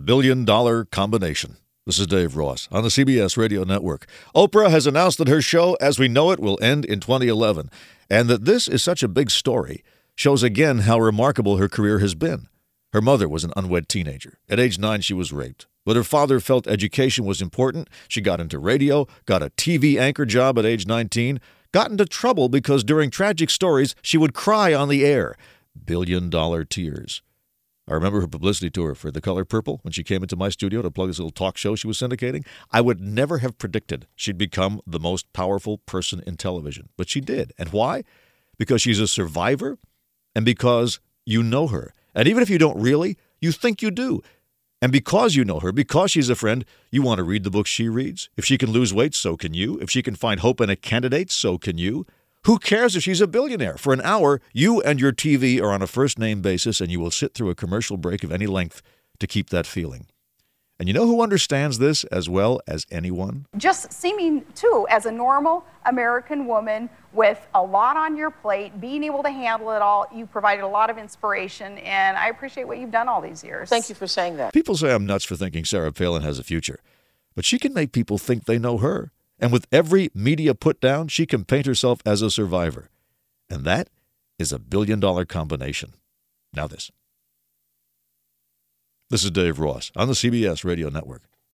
billion-dollar combination. This is Dave Ross on the CBS Radio Network. Oprah has announced that her show, As We Know It, will end in 2011, and that this is such a big story shows again how remarkable her career has been. Her mother was an unwed teenager. At age 9, she was raped. But her father felt education was important. She got into radio, got a TV anchor job at age 19, got into trouble because during tragic stories, she would cry on the air. Billion-dollar tears. I remember her publicity tour for The Color Purple when she came into my studio to plug this little talk show she was syndicating. I would never have predicted she'd become the most powerful person in television. But she did. And why? Because she's a survivor and because you know her. And even if you don't really, you think you do. And because you know her, because she's a friend, you want to read the books she reads. If she can lose weight, so can you. If she can find hope in a candidate, so can you. Who cares if she's a billionaire? For an hour, you and your TV are on a first-name basis, and you will sit through a commercial break of any length to keep that feeling. And you know who understands this as well as anyone? Just seeming, too, as a normal American woman with a lot on your plate, being able to handle it all, you provided a lot of inspiration, and I appreciate what you've done all these years. Thank you for saying that. People say I'm nuts for thinking Sarah Palin has a future, but she can make people think they know her. And with every media put down, she can paint herself as a survivor. And that is a billion-dollar combination. Now this. This is Dave Ross on the CBS Radio Network.